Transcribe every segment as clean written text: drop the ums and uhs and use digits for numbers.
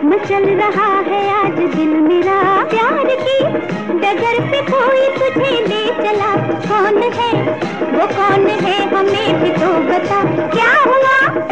मचल रहा है आज दिल मेरा प्यार की डगर पे कोई तुझे ले चला। कौन है वो कौन है हमें भी तो बता क्या हुआ।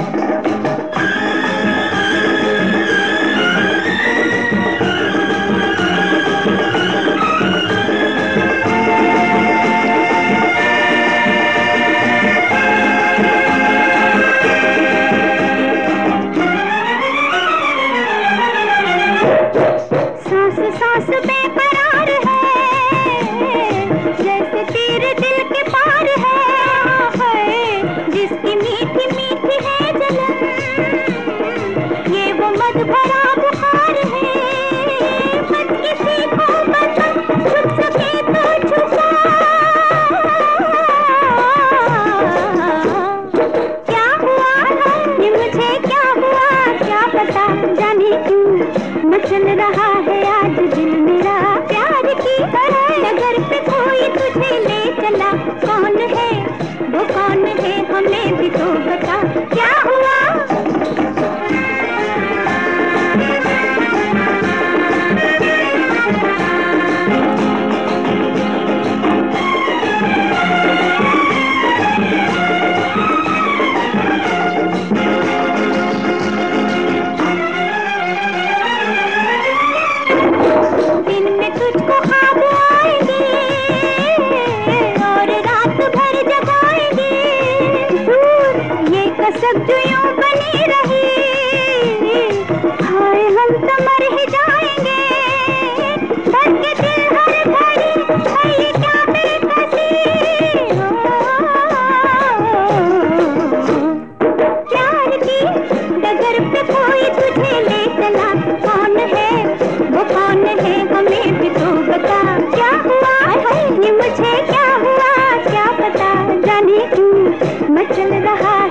सांस बेकरार है जैसे तेरे दिल के पार है जिसकी मीठी मीठी है जलन ये वो मत भरा बुखार है। मत किसी को बता छुप सके तो छुपा। क्या हुआ है ये मुझे क्या हुआ क्या पता जाने क्यों मचल रहा है आज दिल मेरा प्यार की डगर पे कोई तुझे ले चला। कौन है वो कौन है हमें भी तो बता क्या हुआ। तुझको ख्वाब आएंगे और रात भर जगाएंगे दूर ये कसक जो यूं बनी रही हाय हम तो मर ही जाएंगे। धड़के दिल हर घड़ी है ये क्या बेकसी प्यार की डगर पे कोई तुझे ले चला। कौन है वो कौन है हमें भी तो बता क्या हुआ है ये मुझे क्या हुआ क्या पता जाने क्यों मचल रहा